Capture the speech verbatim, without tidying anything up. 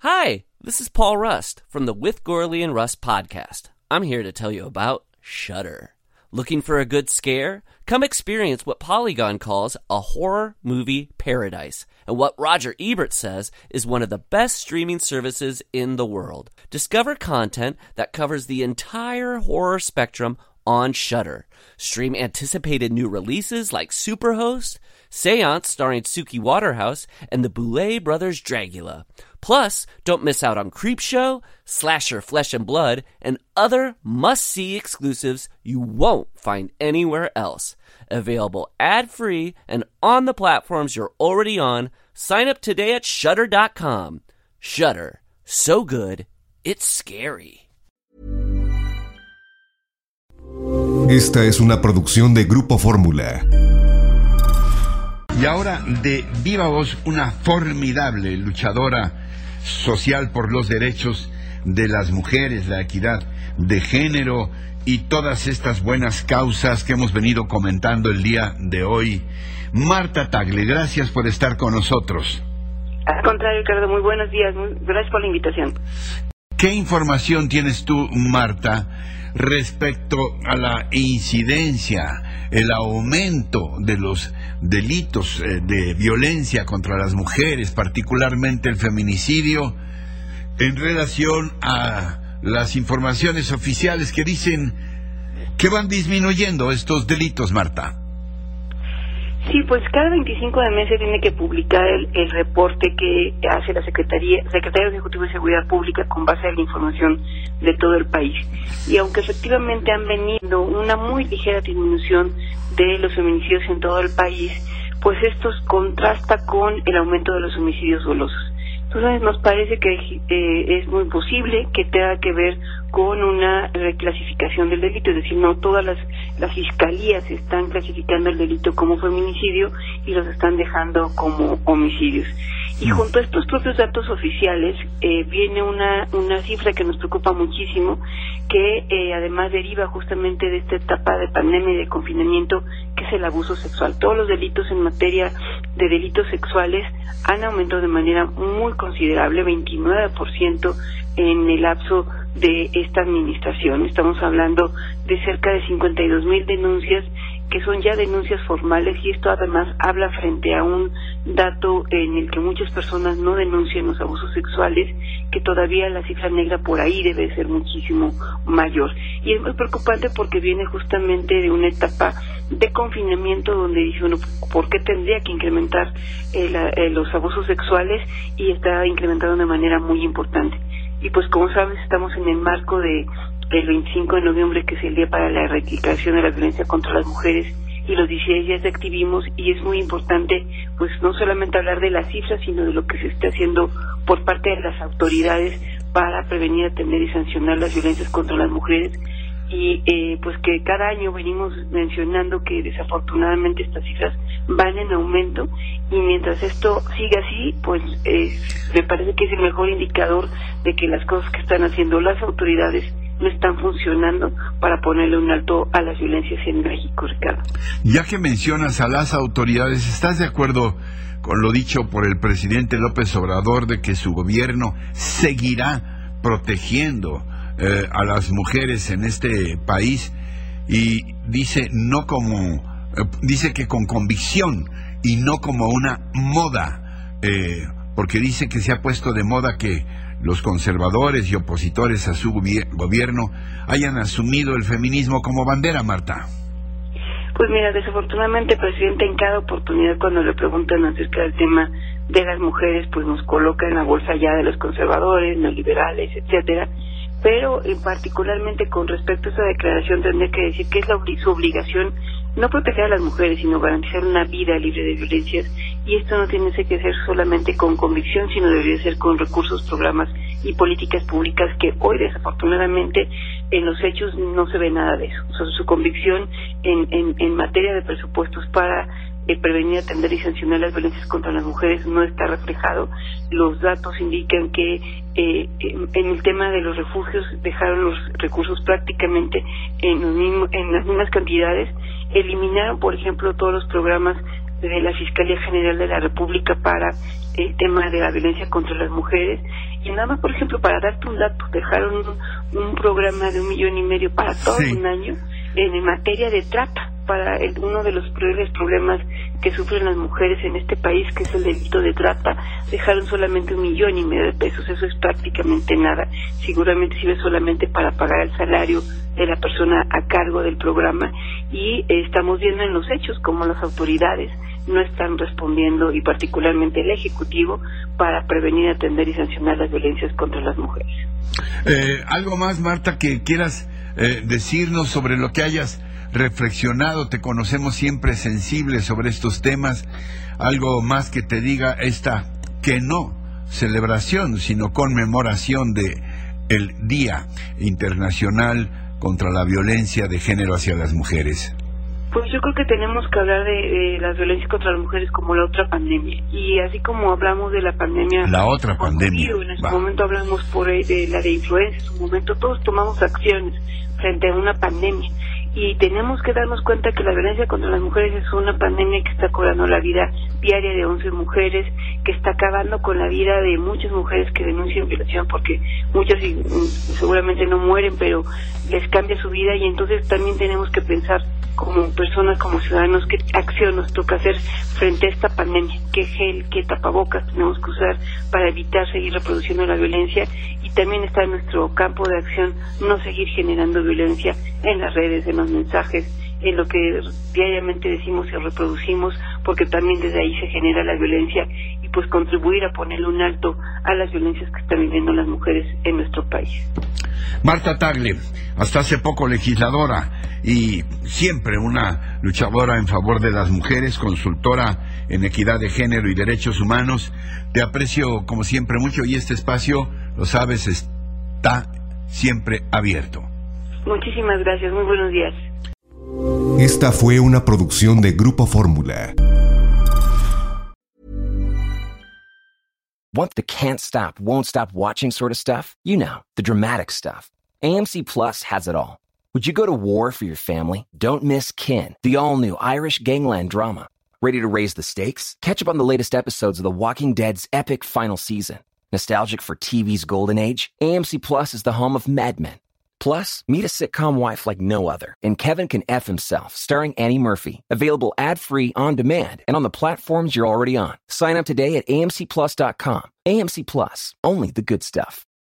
Hi, this is Paul Rust from the With Gorley and Rust podcast. I'm here to tell you about Shudder. Looking for a good scare? Come experience what Polygon calls a horror movie paradise, and what Roger Ebert says is one of the best streaming services in the world. Discover content that covers the entire horror spectrum on Shudder. Stream anticipated new releases like Superhost, Seance starring Suki Waterhouse, and the Boulet Brothers' Dragula. Plus, don't miss out on Creepshow, Slasher Flesh and Blood, and other must-see exclusives you won't find anywhere else. Available ad-free and on the platforms you're already on. Sign up today at Shudder dot com. Shudder. So good, it's scary. Esta es una producción de Grupo Fórmula. Y ahora, de viva voz, una formidable luchadora social por los derechos de las mujeres, la equidad de género y todas estas buenas causas que hemos venido comentando el día de hoy. Marta Tagle, gracias por estar con nosotros. Al contrario, Ricardo, muy buenos días, muy, gracias por la invitación. ¿Qué información tienes tú, Marta, respecto a la incidencia, el aumento de los delitos eh, de violencia contra las mujeres, particularmente el feminicidio, en relación a las informaciones oficiales que dicen que van disminuyendo estos delitos, Marta? Sí, pues cada veinticinco de mes se tiene que publicar el, el reporte que hace la Secretaría, Secretaría Ejecutiva de Seguridad Pública con base a la información de todo el país. Y aunque efectivamente han venido una muy ligera disminución de los feminicidios en todo el país, pues esto contrasta con el aumento de los homicidios dolosos. Entonces nos parece que eh, es muy posible que tenga que ver con una reclasificación del delito, es decir, no todas las, las fiscalías están clasificando el delito como feminicidio y los están dejando como homicidios. Y junto a estos propios datos oficiales eh, viene una, una cifra que nos preocupa muchísimo, que eh, además deriva justamente de esta etapa de pandemia y de confinamiento, que es el abuso sexual. Todos los delitos en materia de delitos sexuales han aumentado de manera muy considerable, veintinueve por ciento en el lapso de esta administración. Estamos hablando de cerca de cincuenta y dos mil denuncias que son ya denuncias formales, y esto además habla frente a un dato en el que muchas personas no denuncian los abusos sexuales, que todavía la cifra negra por ahí debe ser muchísimo mayor. Y es muy preocupante porque viene justamente de una etapa de confinamiento donde dice uno, ¿por qué tendría que incrementar eh, la, eh, los abusos sexuales? Y está incrementando de manera muy importante. Y pues como sabes, estamos en el marco de el veinticinco de noviembre, que es el día para la erradicación de la violencia contra las mujeres, y los dieciséis días de activismo, y es muy importante pues no solamente hablar de las cifras, sino de lo que se está haciendo por parte de las autoridades para prevenir, atender y sancionar las violencias contra las mujeres. Y eh, pues que cada año venimos mencionando que desafortunadamente estas cifras van en aumento, y mientras esto siga así, pues eh, me parece que es el mejor indicador de que las cosas que están haciendo las autoridades no están funcionando para ponerle un alto a las violencias en México, Ricardo. Ya que mencionas a las autoridades, ¿estás de acuerdo con lo dicho por el presidente López Obrador de que su gobierno seguirá protegiendo eh, a las mujeres en este país? Y dice no como eh, dice que con convicción y no como una moda, eh, porque dice que se ha puesto de moda que los conservadores y opositores a su gobierno hayan asumido el feminismo como bandera, Marta. Pues mira, desafortunadamente el presidente en cada oportunidad cuando le preguntan acerca del tema de las mujeres, pues nos coloca en la bolsa ya de los conservadores, neoliberales, etcétera. Pero en particularmente con respecto a esa declaración tendría que decir que es la, su obligación no proteger a las mujeres, sino garantizar una vida libre de violencias, y esto no tiene que ser solamente con convicción, sino debería ser con recursos, programas y políticas públicas, que hoy desafortunadamente en los hechos no se ve nada de eso. O sea, su convicción en, en, en materia de presupuestos para eh, prevenir, atender y sancionar las violencias contra las mujeres no está reflejado. Los datos indican que eh, en el tema de los refugios dejaron los recursos prácticamente en, los mismos, en las mismas cantidades. Eliminaron, por ejemplo, todos los programas de la Fiscalía General de la República para el tema de la violencia contra las mujeres. Y nada más, por ejemplo, para darte un dato, dejaron un, un programa de un millón y medio para todo sí. un año en materia de trata, para el, uno de los peores problemas que sufren las mujeres en este país, que es el delito de trata. Dejaron solamente un millón y medio de pesos, eso es prácticamente nada. Seguramente sirve solamente para pagar el salario de la persona a cargo del programa, y eh, estamos viendo en los hechos como las autoridades no están respondiendo, y particularmente el Ejecutivo, para prevenir, atender y sancionar las violencias contra las mujeres. Eh, ¿Algo más, Marta, que quieras eh, decirnos sobre lo que hayas reflexionado? Te conocemos siempre sensible sobre estos temas. Algo más que te diga esta, que no celebración, sino conmemoración de el Día Internacional contra la Violencia de Género hacia las Mujeres. Pues yo creo que tenemos que hablar de, de las violencias contra las mujeres como la otra pandemia, y así como hablamos de la pandemia, la otra pandemia, COVID, en su momento hablamos por de la de influenza, en su momento todos tomamos acciones frente a una pandemia, y tenemos que darnos cuenta que la violencia contra las mujeres es una pandemia que está cobrando la vida diaria de once mujeres, que está acabando con la vida de muchas mujeres que denuncian violación, porque muchas y, seguramente no mueren, pero les cambia su vida. Y entonces también tenemos que pensar como personas, como ciudadanos, qué acción nos toca hacer frente a esta pandemia, qué gel, qué tapabocas tenemos que usar para evitar seguir reproduciendo la violencia, y también está en nuestro campo de acción no seguir generando violencia en las redes, en los mensajes, en lo que diariamente decimos y reproducimos, porque también desde ahí se genera la violencia, y pues contribuir a ponerle un alto a las violencias que están viviendo las mujeres en nuestro país. Marta Tagle, hasta hace poco legisladora y siempre una luchadora en favor de las mujeres, consultora en equidad de género y derechos humanos. Te aprecio como siempre mucho, y este espacio, lo sabes, está siempre abierto. Muchísimas gracias, muy buenos días. Esta fue una producción de Grupo Fórmula. Want the can't stop, won't stop watching sort of stuff? You know, the dramatic stuff. A M C Plus has it all. Would you go to war for your family? Don't miss Kin, the all-new Irish gangland drama. Ready to raise the stakes? Catch up on the latest episodes of The Walking Dead's epic final season. Nostalgic for T V's golden age? A M C Plus is the home of Mad Men. Plus, meet a sitcom wife like no other in Kevin Can F Himself, starring Annie Murphy. Available ad-free, on demand, and on the platforms you're already on. Sign up today at A M C plus dot com. A M C Plus, only the good stuff.